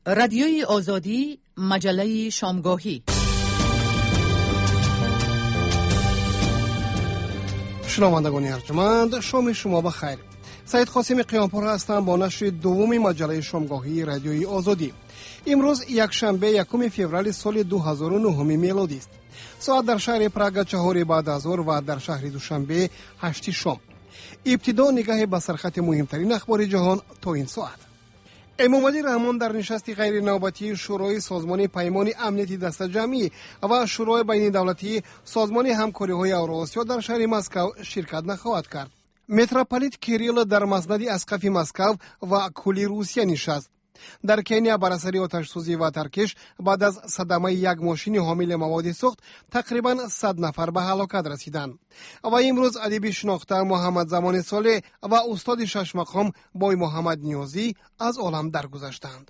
رادیوی آزادی، مجله شامگاهی. شنوندگان ارجمند، شام شما بخیر. سید قاسم قیامپور هستم با نشر دوم مجله شامگاهی رادیوی آزادی. امروز یکشنبه یکم فوریه سال 2009 میلادی است. ساعت در شهر پراگ 4 بعد از ظهر و در شهر دوشنبه 8 شام. ابتدا نگاه به سرخط مهمترین اخبار جهان تا این ساعت. امامعلی رحمان در نشست غیر نوبتی شورای سازمان پیمان امنیتی دست جمعی و شورای بین دولتی سازمان همکاری‌های اوراسیا در شهر مسکو شرکت نخواهد کرد. متروپولیت کیریل در مسند اسقف مسکو و کلی روسیه نشست. در کنیا بر اثر آتش‌سوزی و ترکش بعد از صدمه یک ماشین حامل مواد سوخت تقریبا 100 نفر به هلاکت رسیدند. و امروز ادیب شناخته محمد زمان صالح و استاد شش مقام بای محمد نیازی از عالم درگذشتند.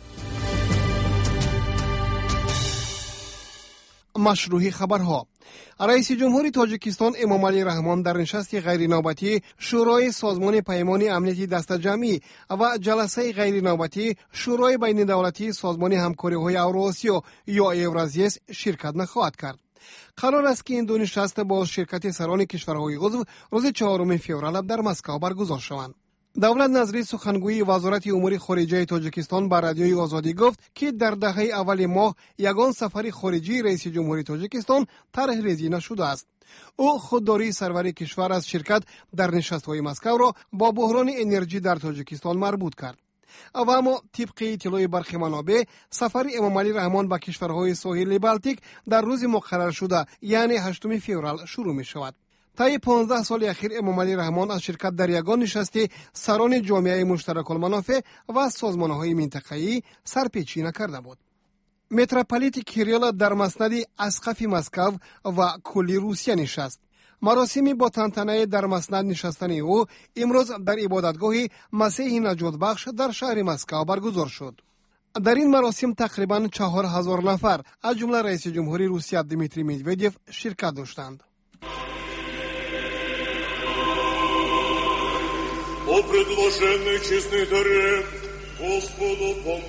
مشروعی خبرها. رئیس جمهوری تاجیکستان امامعلی رحمان در نشست غیر نوبتی شورای سازمان پیمان امنیتی دست جمعی و جلسه غیر نوبتی شورای بین دولتی سازمان همکاری‌های اوراسیا یا اورازیس شرکت نخواهد کرد. قرار است که این دو نشست با شرکت سران کشورهای عضو روز 4 فوریه در مسکو برگزار شوند. دولت نظری سخنگوی وزارت امور خارجه تاجیکستان به رادیوی آزادی گفت که در دهه اول ماه یگان سفر خارجی رئیس جمهوری تاجیکستان طرح ریزی نشده است. او خودداری سرور کشور از شرکت در نشست‌های مسکو را با بحران انرژی در تاجیکستان مربوط کرد. اما طبق اطلاع برخی منابع سفر امامعلی رحمان به کشورهای ساحل بالتیک در روز مقرر شده یعنی 8 فوریه شروع می شود. طی 15 سال اخیر امامعلی رحمان از شرکت در یگان نشست سران جامعه مشترک المنافع و سازمان‌های منطقه‌ای سرپیچی نکرده بود. متروپولیت کیریل در مسند اسقف مسکو و کلی روسیه نشست. مراسمی با تنتنه در مسند نشستن او امروز در عبادتگاه مسیح نجات بخش در شهر مسکو برگزار شد. در این مراسم تقریباً 4000 نفر از جمله رئیس جمهوری روسیه دیمیتری مدودیف شرکت داشتند. О предложенной честной даре Господу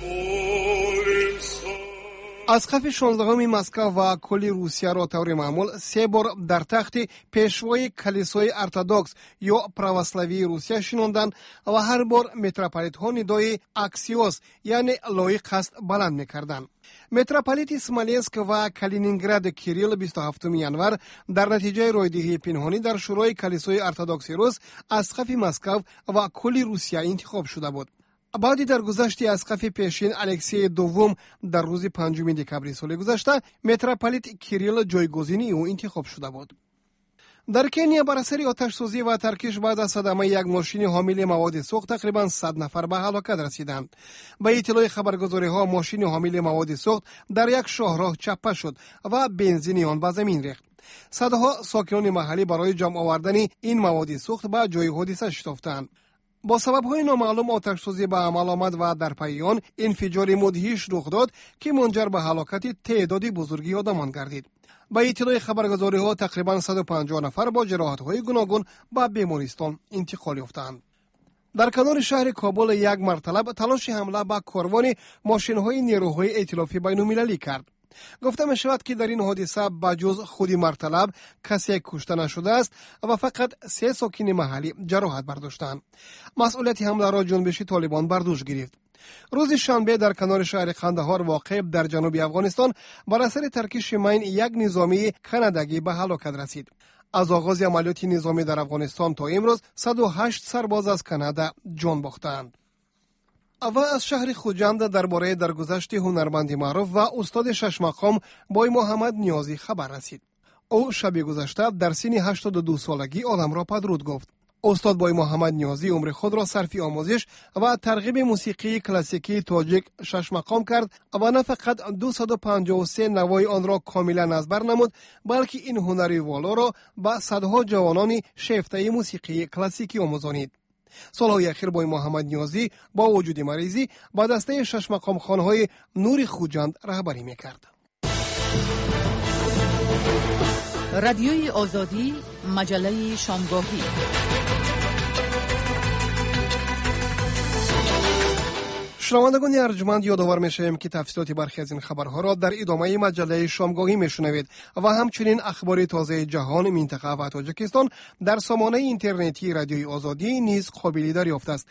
помолимся. اسقف 16 مسکو و کلی روسیه را طور معمول 3 بار در تخت پیشوای کلیسای ارتدوکس یا پراوسلاوی روسیه شناندند و هر بار متروپولیت ها ندای اکسیوس یعنی لایق است بلند می‌کردند. متروپولیت اسمالینسک و کالینینگراد کیریل 27 ینور در نتیجه رایدهی پنهانی در شورای کلیسای ارتدوکس روس اسقف مسکو و کلی روسیه انتخاب شده بود. بعد در گذشت اسقف پیشین الکسی دوم در روز 5 دکامبر سال گذشته متروپولیت کیریل جایگزینی او انتخاب شده بود. در کنیا بر اثر آتش‌سوزی و ترکش بعد از صدمه یک ماشین حامل مواد سوخت تقریبا 100 نفر به هلاکت رسیدند. به اطلاع خبرگزاری‌ها ماشین حامل مواد سوخت در یک شاهراه چپه شد و بنزین آن به زمین ریخت. صدها ساکنان محلی برای جمع آوردن این مواد سوخت به جای حادثه شتافتند. با سبب‌های نامعلوم آتش‌سوزی به عمل آمد و در پی آن انفجار مدهش رخ داد که منجر به هلاکت تعدادی بزرگی آدمان گردید. به اطلاع خبرگزاری‌ها تقریباً 150 نفر با جراحت‌های گوناگون به بیمارستان انتقال یافتند. در کنار شهر کابل یک مرتبه تلاش حمله به کاروان ماشین‌های نیروهای ائتلافی بین‌المللی کرد. گفته می شود که در این حادثه بجز خود مرطلب کسی کشته نشده است و فقط 3 ساکن محلی جراحت برداشتند. مسئولیت حمله را جنبش طالبان بر دوش گرفت. روز شنبه در کنار شهر قندهار واقع در جنوب افغانستان بر اثر ترکش مین یک نظامی کانادایی به هلاکت رسید. از آغاز عملیات نظامی در افغانستان تا امروز 108 سرباز از کانادا جان باختند. و از شهر خوجند درباره درگذشت هنرمند معروف و استاد شش مقام بای محمد نیازی خبر رسید. او شب گذشته در سن 82 سالگی عالم را پدرود گفت. استاد بای محمد نیازی عمر خود را صرف آموزش و ترغیب موسیقی کلاسیکی تاجیک شش مقام کرد و نه فقط 253 نوای آن را کاملا از بر نمود بلکه این هنری والا را به صدها جوانان شیفته موسیقی کلاسیکی آموزانید. سالهای اخیر بای محمد نیازی با وجود مریضی با دسته شش مقام خانهای نور خوجند رهبری میکرد. رادیوی آزادی، مجله شامگاهی. شنوندگان ارجمند، یادآور می‌شویم که تفصیلات برخی از این خبرها را در ادامه مجله شامگاهی میشنوید و همچنین اخبار تازه جهان، منطقه و تاجیکستان در سامانه اینترنتی رادیوی آزادی نیز قابل دریافت است.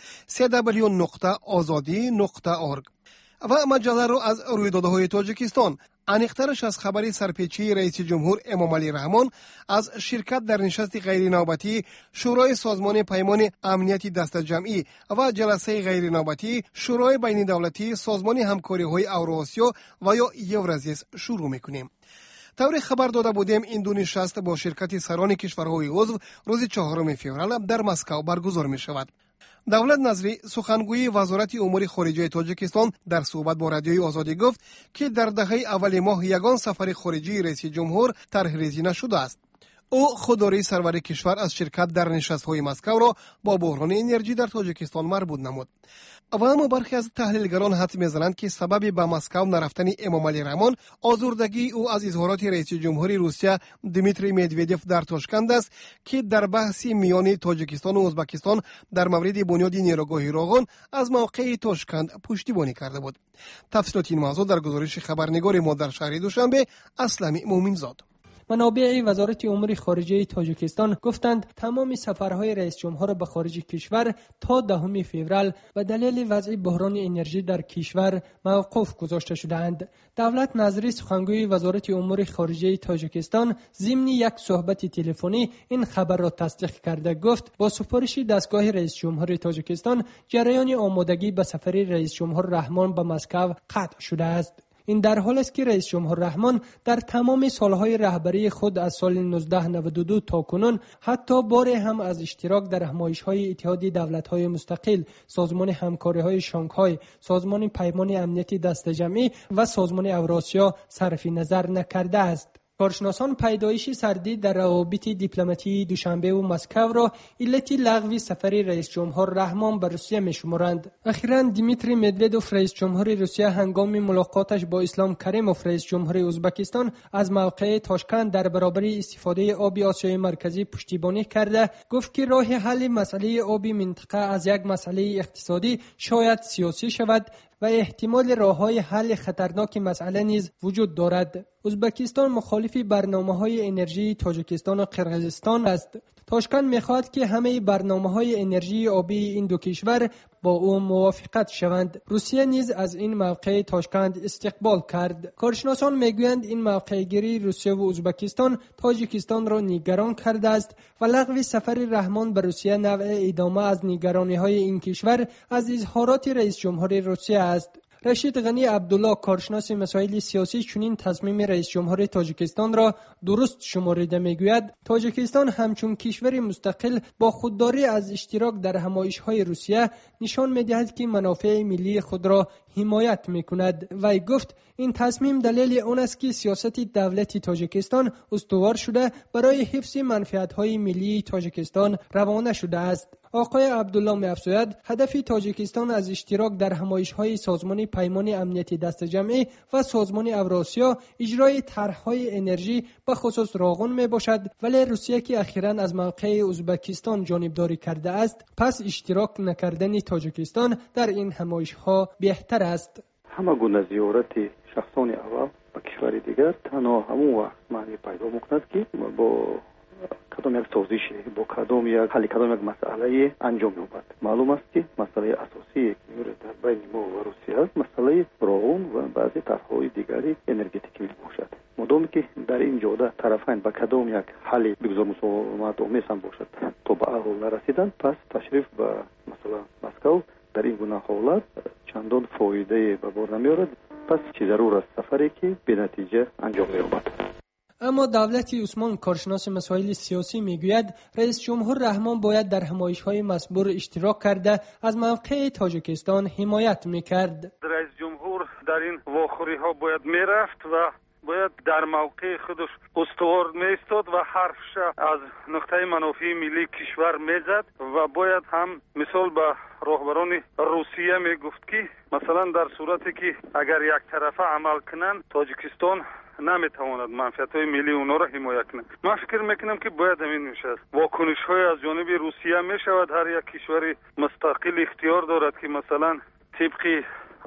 www.azadi.org. و مجله را از رویدادهای تاجیکستان. انیق‌ترش از خبر سرپیچی رئیس جمهور امام علی رحمان از شرکت در نشست غیر نوبتی شورای سازمان پیمان امنیتی دست جمعی و جلسه غیر نوبتی شورای بین دولتی سازمان همکاری‌های اوراسیا و یا یورازیس شروع می‌کنیم. طور خبر داده بودیم این دو نشست با شرکت سران کشورهای عضو روز 4 فوریه در مسکو برگزار می‌شود. دولت نظری سخنگوی وزارت امور خارجه تاجیکستان در صحبت با رادیوی آزادی گفت که در دهه اول ماه یگان سفر خارجی رئیس جمهور طرح‌ریزی نشده است. او خودداری سرور کشور از شرکت در نشست‌های مسکو را با بحران انرژی در تاجیکستان مربوط نمود. و اما برخی از تحلیلگران حدس می‌زنند که سبب به مسکو نرفتن امام علی رحمان آزردگی او از اظهارات رئیس جمهوری روسیه دیمیتری مدودیف در تاشکند است که در بحث میان تاجیکستان و ازبکستان در مورد بنیاد نیروگاه راغون از موقع تاشکند پشتیبانی کرده بود. تفصیلات این موضوع در گزارش خبرنگار ما در شهر دوشنبه اسلمی مومنزاد. منابع وزارت امور خارجه تاجیکستان گفتند تمام سفرهای رئیس جمهور به خارج کشور تا 10 فوریه به دلیل وضع بحران انرژی در کشور موقوف گذاشته شدند. دولت نظری سخنگوی وزارت امور خارجه تاجیکستان ضمن یک صحبت تلفنی این خبر را تصدیق کرده گفت با سفارش دستگاه رئیس جمهور تاجیکستان جریان آمادگی به سفر رئیس جمهور رحمان به مسکو قطع شده است. این در حال است که رئیس جمهور رحمان در تمام سالهای رهبری خود از سال 1992 تا کنون حتی باری هم از اشتراک در همایش‌های اتحادیه دولت‌های مستقل، سازمان همکاری‌های شانگهای، سازمان پیمان امنیتی دست جمعی و سازمان اوراسیا صرف نظر نکرده است. کارشناسان پیدایش سردی در روابط دیپلماتی دوشنبه و مسکو را علت لغو سفر رئیس جمهور رحمان به روسیه می‌شمارند. اخیراً دیمیتری مدودیف رئیس جمهور روسیه هنگام ملاقاتش با اسلام کریموف رئیس جمهور ازبکستان از موقع تاشکند در برابر استفاده آب آسیای مرکزی پشتیبانی کرده گفت که راه حل مسئله آب منطقه از یک مسئله اقتصادی شاید سیاسی شود و احتمال راه‌های حل خطرناک مسئله نیز وجود دارد. ازبکستان مخالف برنامه‌های انرژی تاجیکستان و قرقیزستان است. تاشکند می‌خواهد که همه برنامه‌های انرژی آبی این دو کشور با او موافقت شوند. روسیه نیز از این موقع تاشکند استقبال کرد. کارشناسان میگویند این موقع‌گیری روسیه و ازبکستان تاجیکستان را نگران کرده است و لغو سفر رحمان به روسیه نوع ادامه از نگرانی‌های این کشور از اظهارات رئیس جمهور روسیه است. رشید غنی عبدالله کارشناس مسائل سیاسی چنین تصمیم رئیس جمهور تاجیکستان را درست شمرده میگوید تاجیکستان همچون کشور مستقل با خودداری از اشتراک در همایش‌های روسیه نشان می‌دهد که منافع ملی خود را حمایت می‌کند. وی گفت این تصمیم دلیل آن است که سیاست دولت تاجیکستان استوار شده برای حفظ منفعت‌های ملی تاجیکستان روانه شده است. آقای عبدالله می‌افزاید هدف تاجیکستان از اشتراک در همایش‌های سازمان پیمان امنیتی دست جمعی و سازمان اوراسیا اجرای طرح‌های انرژی به خصوص راغون میباشد، ولی روسیه که اخیراً از موقع ازبکستان جانبداری کرده است پس اشتراک نکردن تاجیکستان در این همایش‌ها بهتر است. همه گونه زیارت شخصان اول به کشور دیگر تنها همون وقت معنی پیدا می‌کند که با کدام یک سازش با کدام یک حل کدام یک مسئله انجام یابد. معلوم است که مسئله اساسی در بین ما و روسیه است مسئله راغون و بعضی طرح‌های دیگری انرژتیکی باشد. مدام که در این جوده طرفین با کدام یک حل بگذار مساومت آمیز هم باشد تا به حل نرسیدن پس تشریف به مثلا مسکو در این گونه حالت چندان فایده به بار نمیارد. پس چه ضرور است سفری که به نتیجه انجام یابد. اما دولت عثمان کارشناس مسائل سیاسی میگوید رئیس جمهور رحمان باید در همایش‌های مسبور اشتراک کرده از موقع تاجیکستان حمایت میکرد. رئیس جمهور در این واخوری‌ها باید میرفت و باید در موقع خودش استوار میستاد و حرفش از نقطه منافع ملی کشور میزد و باید هم مثال به راهبران روسیه میگفت که مثلا در صورتی که اگر یک طرفه عمل کنند تاجیکستان نمیتواند منفعت‌های ملی اونا را حمایت کنه. من فکر میکنم که باید همین میشه. واکنش‌های از جانب روسیه میشود هر یک کشور مستقل اختیار دارد که مثلا طبق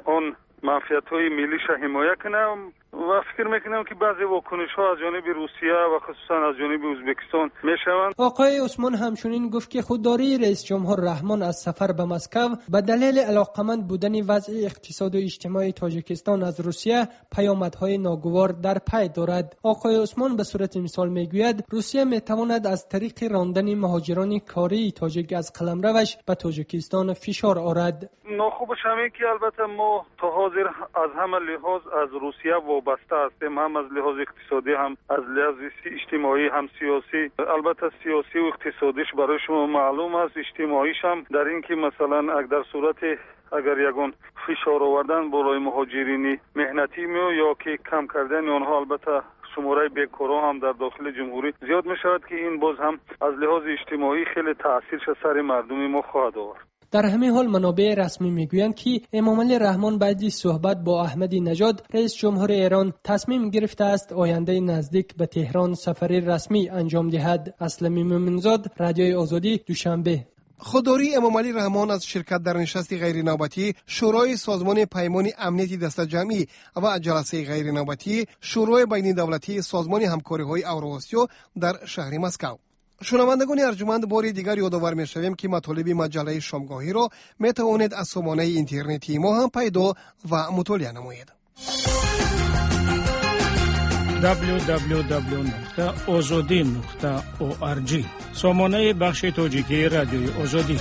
آن منفعت‌های ملیش حمایت کنه و فکر میکنم که بعضی واکنش‌ها از جانب روسیه و خصوصا از جانب ازبکستان میشوند. آقای عثمان همچنین گفت که خودداری رئیس جمهور رحمان از سفر به مسکو به دلیل علاقمند بودن وضع اقتصاد و اجتماعی تاجیکستان از روسیه پیامدهای ناگوار در پی دارد. آقای عثمان به صورت مثال میگوید روسیه میتواند از طریق راندن مهاجران کاری تاجیک از قلمروش به تاجیکستان فشار آورد. ناخوبش همین که البته ما تا حاضر از همه لحاظ از روسیه وابسته هستیم، هم از لحاظ اقتصادی هم از لحاظ اجتماعی هم سیاسی. البته سیاسی و اقتصادیش برای شما معلوم است، اجتماعیش هم در این که مثلا در صورت اگر یگان فشار آوردن برای مهاجرین مهنتی یا که کم کردن آنها البته شماره بیکارا هم در داخل جمهوری زیاد می شود که این باز هم از لحاظ اجتماعی خیلی تاثیرش سر مردم ما خواهد آورد. در همین حال منابع رسمی میگویند که امامعلی رحمان بعد از صحبت با احمدی نژاد رئیس جمهور ایران تصمیم گرفته است آینده نزدیک به تهران سفری رسمی انجام دهد. اسلمی مومنزاد، رادیوی آزادی، دوشنبه. خودداری امامعلی رحمان از شرکت در نشست غیر نوبتی شورای سازمان پیمان امنیتی دست جمعی و جلسه غیر نوبتی شورای بین دولتی سازمان همکاری‌های اوراسیا در شهر مسکو. شنوندگان ارجمند، باری دیگر یادآور می‌شویم که مطالب مجله شامگاهی را می‌توانید از سامانه اینترنتی ما هم پیدا و مطالعه نمایید. www.azadi.org سامانه بخش تاجیکی رادیوی آزادی.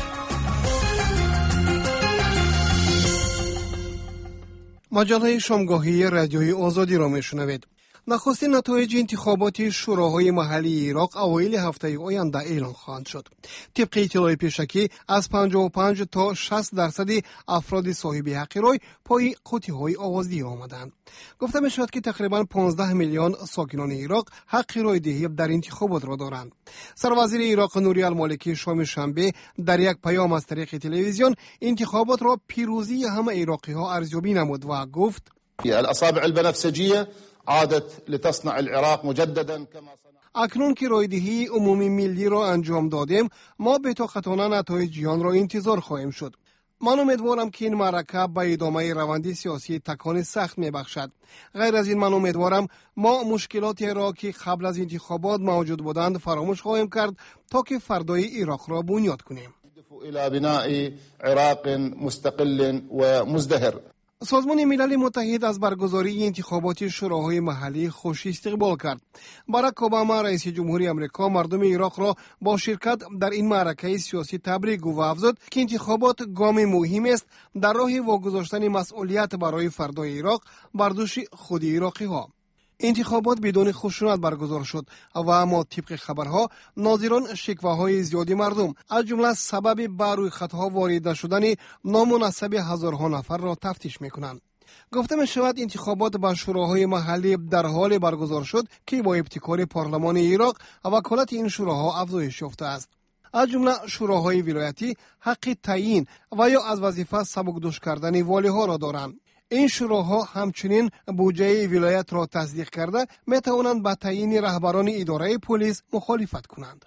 مجله شامگاهی رادیوی آزادی را می‌شنوید. نخستین نتایج انتخابات شوراهای محلی عراق اوایل هفته آینده اعلام خواهند شد. طبق اطلاع پیشکی از 55 تا 60% افراد صاحب حق رای پای قوطی‌های آوازدهی آمدند. گفته می‌شود که تقریباً 15 میلیون ساکنان عراق حق رای دهی در انتخابات را دارند. سروزیر عراق نوری المالکی شام شنبه در یک پیام از طریق تلویزیون انتخابات را پیروزی همه عراقی‌ها ارزیابی نمود و گفت: الاصابع البنفسجیه عادت لتصنع العراق مجددا كما صنع. اکنون که رایدهی عمومی ملی را انجام دادیم، ما بطاقتانه نتایج آن را انتظار خواهیم شد. من امیدوارم که این معرکه به ادامه روند سیاسی تکان سخت میبخشد. غیر از این من امیدوارم ما مشکلاتی را که قبل از انتخابات موجود بودند فراموش خواهیم کرد تا که فردای عراق را بنیاد کنیم. الى بناء عراق مستقل و مزدهر. سازمان ملل متحد از برگزاری انتخابات شوراهای محلی خوش استقبال کرد. باراک اوباما رئیس جمهوری آمریکا مردم عراق را با شرکت در این معرکه سیاسی تبریک گفت و افزود که انتخابات گام مهم است در راه واگذاشتن مسئولیت برای فردای عراق بر دوش خود عراقی ها. انتخابات بدون خشونت برگزار شد و اما طبق خبرها ناظران شکوه‌های زیادی مردم از جمله سبب بر روی خطها وارد نشدن نامناسب هزارها نفر را تفتیش می‌کنند. گفته می‌شود انتخابات به شوراهای محلی در حال برگزار شد که با ابتکار پارلمان عراق وکالت این شوراها افزایش یافته است. از جمله شوراهای ولایتی حق تعیین و یا از وظیفه سبکدوش کردن والی‌ها را دارند. این شوراها همچنین بودجه ولایت را تصدیق کرده می توانند به تعیین رهبران اداره پلیس مخالفت کنند.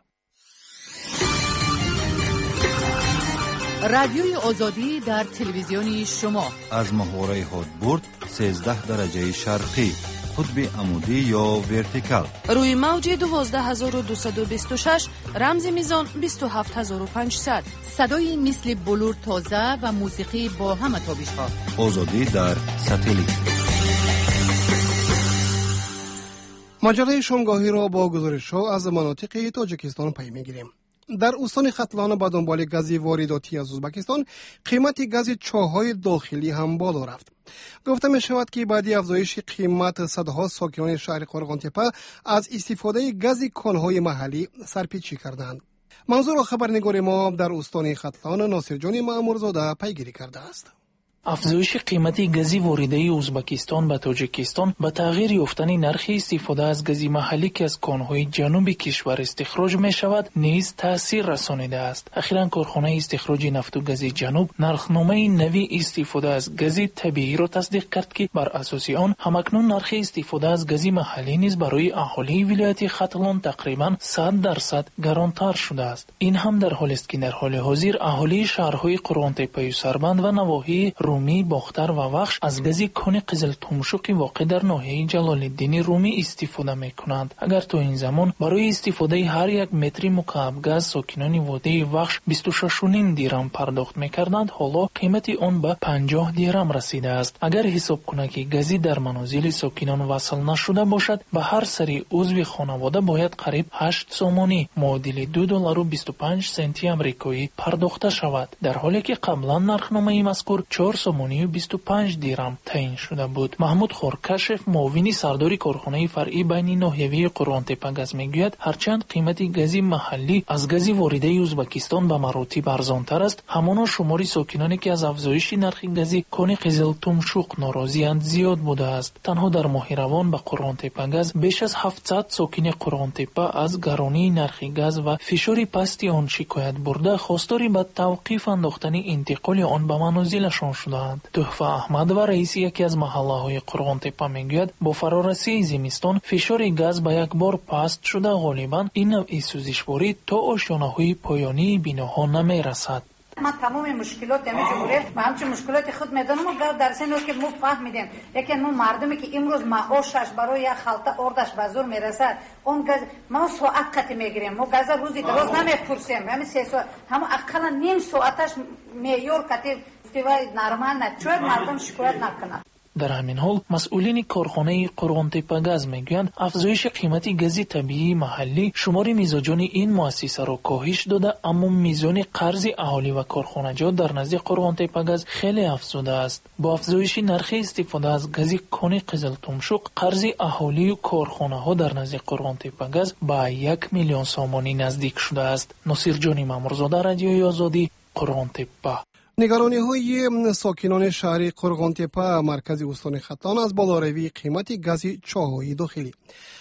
رادیوی آزادی در تلویزیون شما از محوره هادبورد 13 درجه شرقی، قطب عمودی یا ورتیکال، روی موج 12226 رمز میزان 27500، صدای مثل بلور تازه و موسیقی با همه تابش ها. آزادی در ساتلیت. مجله شامگاهی را با گزارش ها از مناطق تاجیکستان پی میگیریم. در استان ختلان به دنبال گاز وارداتی از ازبکستان قیمت گاز چاهای داخلی هم بالا رفت. گفته می شود که بعد افزایش قیمت صدها ساکنان شهر قرغانتپه از استفاده گاز کانهای محلی سرپیچی کردند. منظور خبرنگار ما در استان ختلان ناصر جان مأمورزاده پیگیری کرده است. افزایش قیمت گاز وارداتی ازبکستان به تاجیکستان به تغییر یافتن نرخ استفاده از گاز محلی که از کانهای جنوبی کشور استخراج می شود نیز تاثیر رسانیده است. اخیراً کارخانه استخراج نفت و گاز جنوب نرخنامه نوی استفاده از گاز طبیعی را تصدیق کرد که بر اساس آن همکنون نرخ استفاده از گاز محلی نیز برای اهالی ولایت ختلان تقریباً 100% گرانتر شده است. این هم در حالی است که در حال حاضر اهالی شهرهای قرغانتپه و سربند و نواحی رومی، باختر و وخش از گاز کان قزل تمشوقی واقع در ناحیه جلال‌الدین رومی استفاده می‌کنند. اگر تا این زمان برای استفاده هر یک متر مکعب گاز ساکنان وادی وخش 26.5 دیرم پرداخت می‌کردند، حالا قیمت آن به 50 دیرم رسیده است. اگر حساب کنند که گازی در منازل ساکنان وصل نشده باشد، به هر سری عضو خانواده باید قریب 8 سومانی معادل $2.25 آمریکایی پرداخته شود، در حالی که قبلا نرخنامه مذکور 4.25 دیرم تعیین شده بود. محمود خورکشف، معاون سردار کارخانه فرعی بین ناحیوی قرغان‌تپه گاز میگوید هرچند قیمت گاز محلی از گاز وارده ازبکستان به مراتب ارزانتر است، همانا شمار ساکنانی که از افزایش نرخ گاز کان قزل تمشوق ناراضی‌اند زیاد بوده است. تنها در ماه روان به قرغان‌تپه گاز بیش از 700 ساکن قرغان‌تپه از گرانی نرخ گاز و فشار پستی آن شکایت برده خواستار به توقیف انداختن انتقال آن به منازلشان شدند. تحفه احمد و رئیس یکی از محله‌های قرغان‌تپه میگوید با فرارسی زمستان فشار گاز به یک بار پست شده، غالبا این نوع سوزشواری تا آشیانه‌های پایانی بیناها نمیرسد. ما تمام مشکلات جمهوریت و همچنین مشکلات خود میدانم و در سن که ما فهمیدیم یکی نو مردمی که امروز معاشش برای یک خلطه اردش به زور میرسد، اون گاز ما ساعت قطع میگیریم، ما گاز روزی دراز نمیپرسیم، همین 3 ساعت هم اقلا نیم ساعتش میور قطع استوای نرمال نچوید مردم شکایت نکنند. در همین حال مسئولین کارخانه قرغان‌تپه گاز میگویند افزایش قیمت گاز طبیعی محلی شمار میزاجان این مؤسسه را کاهش داده، اما میزان قرض اهالی و کارخانجات در نزد قرغان‌تپه گاز خیلی افزوده است. با افزایش نرخ استفاده از گاز کان قزل تمشوق، قرض اهالی و کارخانه‌ها در نزد قرغان‌تپه گاز به 1 میلیون سامانی نزدیک شده است. ناصر جانی مامورزاده، رادیوی آزادی، قرغان‌تپه. نگرانی‌های ساکنان شهر قرغان‌تپه مرکز استان ختان از بالاروی قیمت گاز چاه‌های داخلی.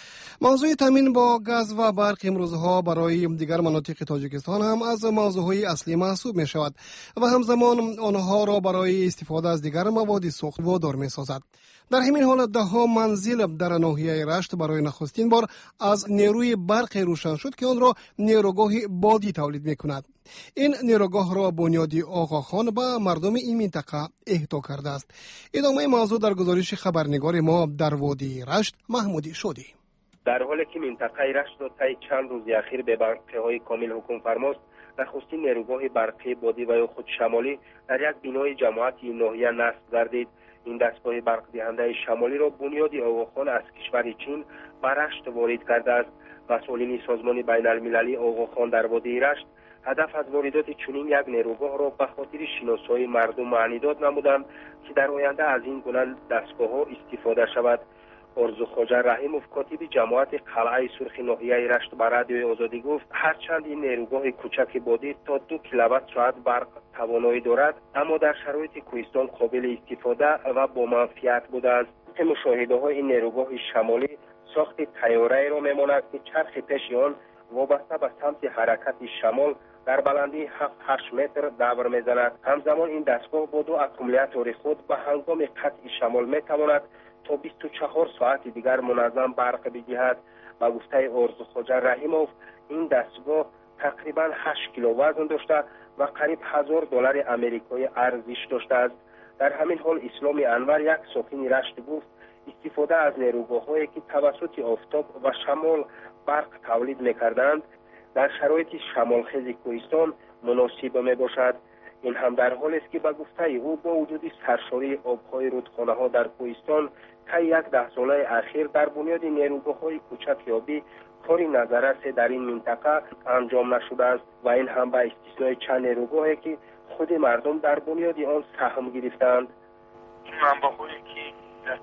موضوع تامین با گاز و برق امروزها برای دیگر مناطق تاجیکستان هم از موضوعهای اصلی محسوب می شود و همزمان آنها را برای استفاده از دیگر مواد سوخت وادار می سازد. در همین حال دهها منزل در ناحیه رشت برای نخستین بار از نیروی برق روشن شد که آن را نیروگاه بادی تولید می کند. این نیروگاه را بنیادی آقاخان به مردم این منطقه اهدا کرده است. ادامه موضوع در گزارش خبرنگار ما در وادی رشت محمودی شدی. در حالی که منطقه رشت را طی چند روز اخیر به برق‌های کامل حکم فرماست، نخستین نیروگاه برقی بادی و خود شمالی در یک بینای جماعتی ناحیه نصب گردید. این دستگاه برق دهنده شمالی را بنیادی آقاخان از کشور چین به رشت وارد کرده است. مسئولین سازمان بین المللی آقاخان در وادی رشت هدف از واردات چنین یک نیروگاه را به خاطر شناسایی مردم معنی داد نمودند که در آینده از این گونه دستگاه‌ها استفاده شود. ارزو خواجه رحیموف، کاتب جماعت قلعه سرخ ناحیه رشت، به رادیوی آزادی گفت هرچند این نیروگاه کوچک بادی تا 2 کیلووات ساعت برق توانایی دارد، اما در شرایط کوهستان قابل استفاده و با منفعت بوده است. مشاهده‌های این نیروگاه شمالی ساخت طیاره‌ای را می‌ماند که چرخ پیش آن وابسته به سمت حرکت شمال در بلندی 7-8 متر دور می‌زند. همزمان این دستگاه با 2 اکومولاتور خود به هنگام قطع شمال می‌تواند تا 24 ساعت دیگر منظم برق بدهد. با گفته ارزو خواجه رحیموف، این دستگاه تقریبا 8 کیلو وزن داشته و قریب $1000 آمریکایی ارزش داشته است. در همین حال اسلام انور، یک ساکن رشت، گفت استفاده از نیروگاه‌هایی که توسط آفتاب و شمال برق تولید می‌کردند در شرایط شمالخیز کوهستان مناسب میباشد. این هم در حالی است که به گفته او با وجود سرشاری آب‌های رودخانه‌ها در کوهستان طی 10 ساله اخیر در بنیاد نیروگاه‌های کوچک آبی کاری نظررس در این منطقه انجام نشده است و این هم به استثنای چند نیروگاهی که خود مردم در بنیاد آن سهم گرفتند. این منبع‌هایی که در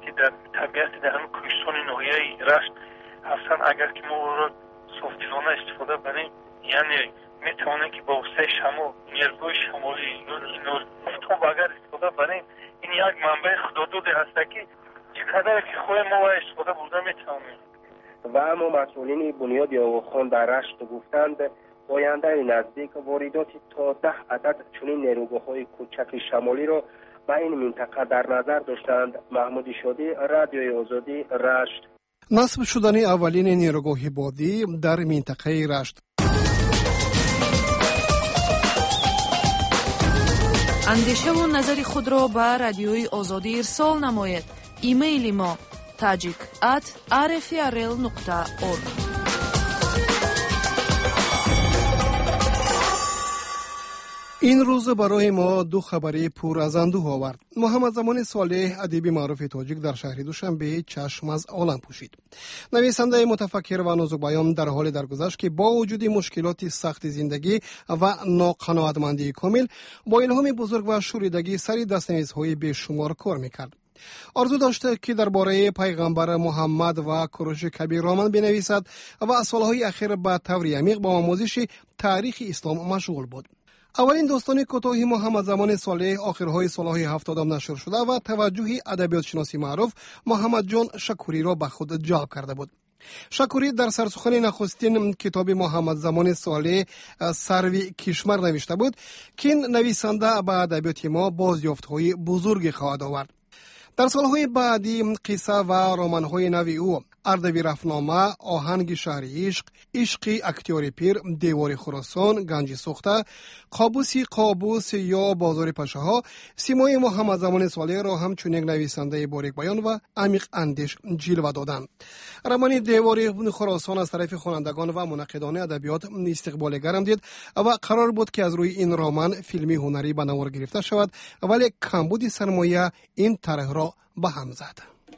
طبیعت در همین کوهستان ناحیه رشت هستند، اگر که ما را صافدلانه استفاده کنیم، یعنی میتونه که با وسیله شمال، نیروگاه شمالی نور آفتاب اگر استفاده کنیم، این یک منبع خداداد هست که چقدر که خود ما استفاده بوده میتونیم. و اما مسئولین بنیاد آقاخان در رشت گفتند آینده نزدیک واردات تا 10 عدد چنین نیروگاه‌های کوچک شمالی را به این منطقه در نظر داشتند. محمودی شادی، رادیوی آزادی، رشت. نصب شدن اولین نیروگاه بادی در منطقه رشت. اندیشه و نظر خود را به رادیوی آزادی ارسال نماید. ایمیل ما tajik@rfrl.org. این روز برای ما دو خبری پر از اندوه آورد. محمد زمان صالح، ادیب معروف تاجیک، در شهر دوشنبه چشم از عالم پوشید. نویسنده متفکر و نازک بیان در حال درگذشت که با وجود مشکلات سخت زندگی و ناقناعتمندی کامل با الهام بزرگ و شوریدگی سری دستاویزهای بیشمار کار میکرد. آرزو داشته که درباره پیغمبر محمد و کوروش کبیر رمان بنویسد و سالهای اخیر به طور عمیق با آموزش تاریخ اسلام مشغول بود. اولین داستان کوتاه محمد زمان صالح آخرهای سالهای 70 نشر شده و توجه ادبیات شناسی معروف محمد جان شکوری را به خود جلب کرده بود. شکوری در سرسخن نخستین کتاب محمد زمان صالح سروی کشمر نوشته بود که این نویسنده به ادبیات ما بازیافت‌های بزرگی خواهد آورد. در سالهای بعدی قصه و رمان‌های نوی او اردبیل رفنامه، آهنگ شهر عشق، عشق اکتیار پیر، دیوار خراسان، گنج سوخته، قابوس یا بازار پشه‌ها سیمای محمد زمان صالح را همچون یک نویسنده باریک بیان و عمیق اندیش جلوه دادند. رمان دیوار خراسان از طرف خوانندگان و منقدان ادبیات استقبال گرم دید و قرار بود که از روی این رمان فیلمی هنری به نمایش گرفته شود، ولی کمبود سرمایه این طرح را به هم زد.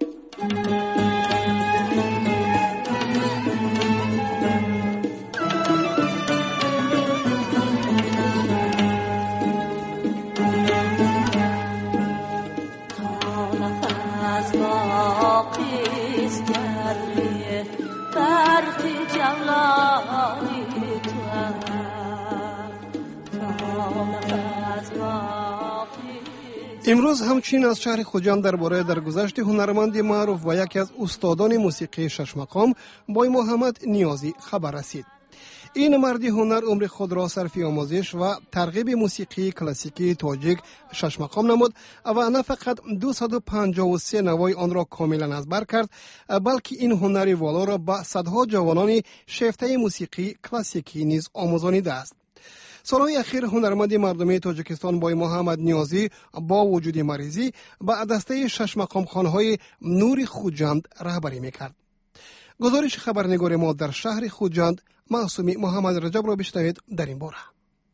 امروز همچنین از شهر خوجند درباره درگذشت هنرمند معروف و یکی از استادان موسیقی شش مقام بای محمد نیازی خبر رسید. این مرد هنر عمر خود را صرف آموزش و ترغیب موسیقی کلاسیکی تاجیک شش مقام نمود و نه فقط 253 نوای آن را کاملا از بر کرد، بلکه این هنری والا را به صدها جوانان شیفته موسیقی کلاسیکی نیز آموزانیده است. سالهای اخیر هنرمند مردمی تاجیکستان بای محمد نیازی با وجود مریضی به دسته شش مقام خانهای نور خوجند رهبری میکرد. گزارش خبرنگار ما در شهر خوجند معصومی محمد رجب را بشنوید در این باره.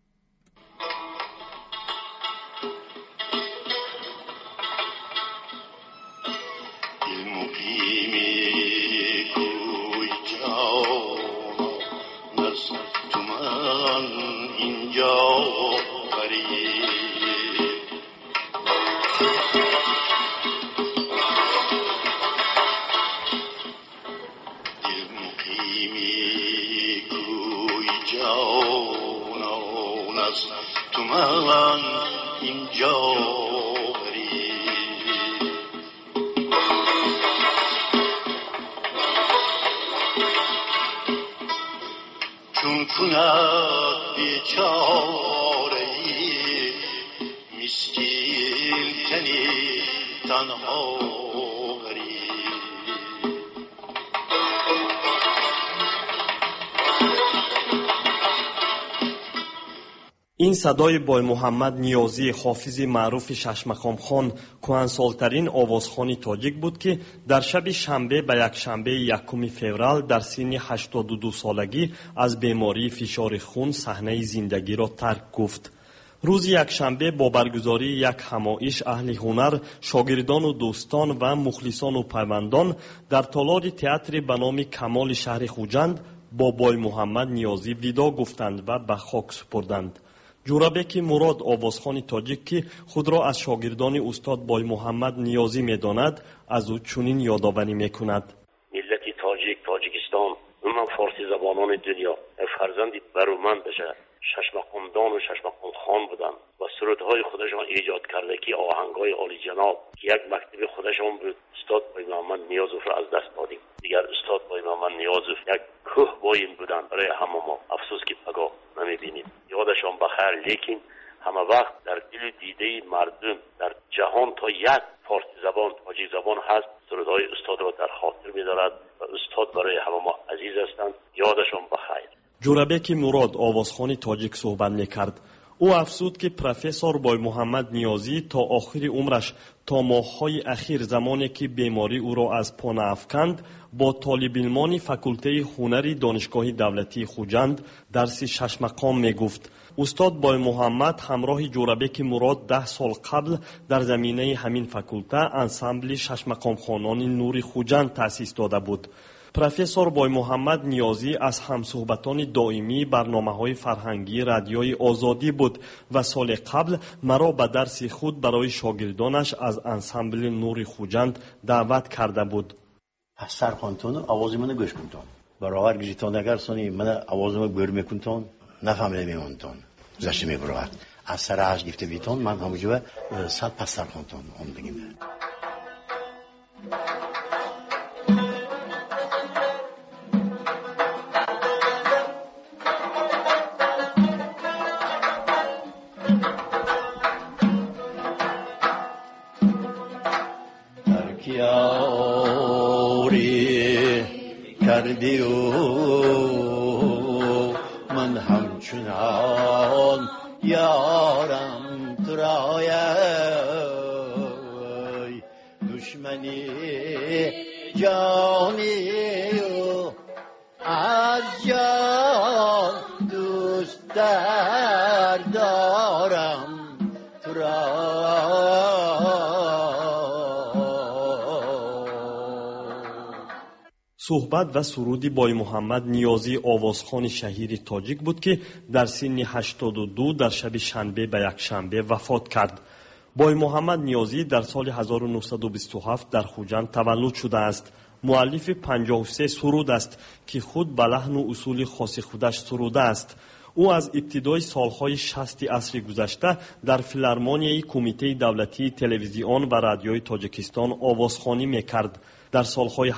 این صدای بای محمد نیازی حافظ معروف شش مقام خان کهنسالترین آوازخوان تاجیک بود که در شب شنبه به یک شنبه 1 فوریه در سن 82 سالگی از بیماری فشار خون صحنه زندگی را ترک گفت. روز یک شنبه با برگزاری یک همایش اهل هنر، شاگردان و دوستان و مخلصان و پیوندان در تالار تئاتر به نام کمال شهر خوجند با بای محمد نیازی ودا گفتند و به خاک سپردند. جورابک مراد آوازخوان تاجیک که خود را از شاگردان استاد بای محمد نیازی می‌داند از او چنین یادآوری می‌کند: ملت تاجیکستان عموما فارسی زبانان دنیا فرزند برومند شش مقامدان و شش مقام خان بودند و سرودهای خودشان ایجاد کرده که آهنگای عالی جناب که یک مکتب خودشان بود. استاد بای محمد نیازوف را از دست دادیم. دیگر استاد بای محمد نیازوف یک کوه باین بودند برای همه ما. افسوس که پگاه نمی‌بینیم. یادشان بخیر، لیکن همه وقت در دل دیده مردم در جهان تا یک فارسی زبان تاجیک زبان هست سرودهای استاد را در خاطر می‌دارد و استاد برای همه ما عزیز هستند. یادشان بخیر. جورابک مراد آوازخوان تاجیک صحبت می‌کرد. او افزود که پروفسور بای محمد نیازی تا آخر عمرش تا ماه‌های اخیر زمانی که بیماری او را از پا نافکند با طالب علمان فاکولته هنری دانشگاه دولتی خوجند درس 6 مقام میگفت. استاد بای محمد همراه جوربک مراد 10 سال قبل در زمینه همین فاکولته انسامبل 6 مقام خوانان نور خوجند تأسیس داده بود. پروفسور بای محمد نیازی از همصحبتان دائمی برنامه‌های فرهنگی رادیوی آزادی بود و سال قبل مرا به درس خود برای شاگردانش از انسامبل نور خوجند دعوت کرده بود. پسر خانتون آواز منو گوش کنتون. برابر گیتون اگر سونی من آوازمو گور میکنتون نفهمیدم میمونتون. زشت میبرد. از سر عشق گفته بیتون من همونجا 100 پسر خانتون اون بگیم. کردی و من همچنان یارم تو رای دشمنی جانی و از جان دوست دارم تو رای. صحبت و سرودی بای محمد نیازی آوازخوان شهیر تاجیک بود که در سن 82 در شب شنبه به یک شنبه وفات کرد. بای محمد نیازی در سال 1927 در خوجند تولد شده است. مؤلف 53 سرود است که خود به لحن و اصول خاص خودش سروده است. او از ابتدای سالهای 60 عصر گذشته در فیلارمونیای کمیته دولتی تلویزیون و رادیوی تاجیکستان آوازخوانی میکرد. در سالهای 1980-86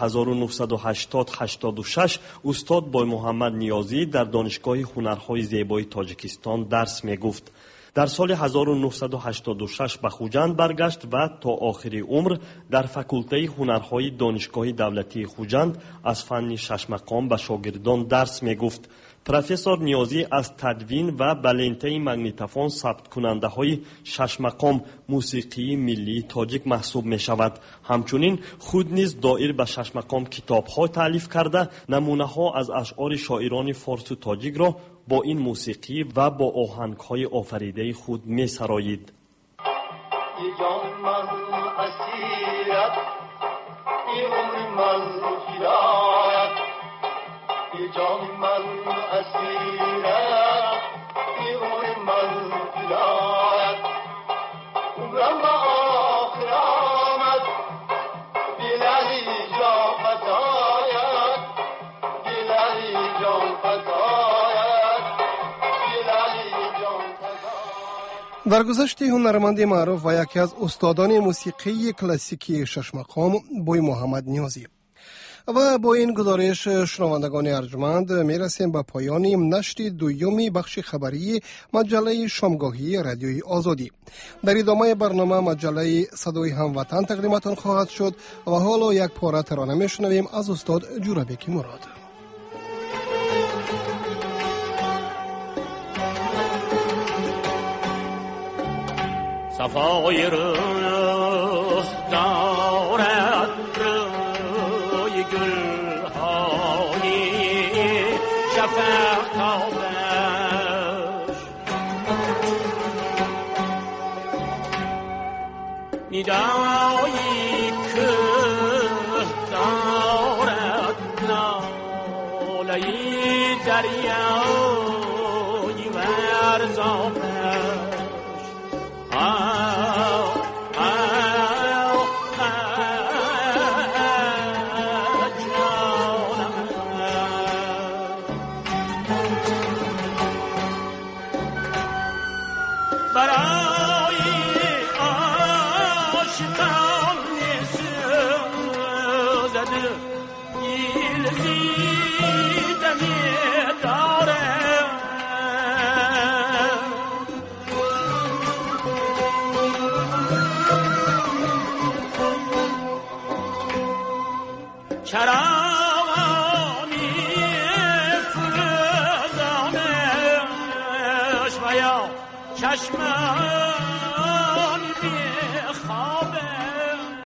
استاد بای محمد نیازی در دانشگاه هنرهای زیبای تاجیکستان درس میگفت. در سال 1986 به خوجند برگشت و تا آخر عمر در فاکولته هنرهای دانشگاه دولتی خوجند از فن 6 مقام به شاگردان درس میگفت. پروفسور نیازی از تدوین و بلنته مگنیتوفون ثبت کننده های 6 مقام موسیقی ملی تاجیک محسوب می شود. همچنین خود نیز دایر به 6 مقام کتاب ها تالیف کرده نمونه ها از اشعار شاعران فارس و تاجیک را با این موسیقی و با آهنگ های آفریده خود می سرایید. جان من اسیرت ایون من فدایت عمرم به آخر آمد دلهی جان فدایت دلهی جان فدایت دلهی جان فدایت. در گذشته هنرمند معروف و یکی از استادان موسیقی کلاسیکی 6 مقام بای محمد نیازی. و با این گزارش شنوندگان ارجمند میرسیم به پایان نشر دومی بخش خبری مجله شامگاهی رادیوی آزادی. در ادامه برنامه مجله صدای هموطن تقدیمتان خواهد شد و حالا یک پاره ترانه میشنویم از استاد جوربک مراد. صفای روح دارد روی گل‌های شفق تابش ندایی که دارد ناله‌ی دریای ورزابش چشمم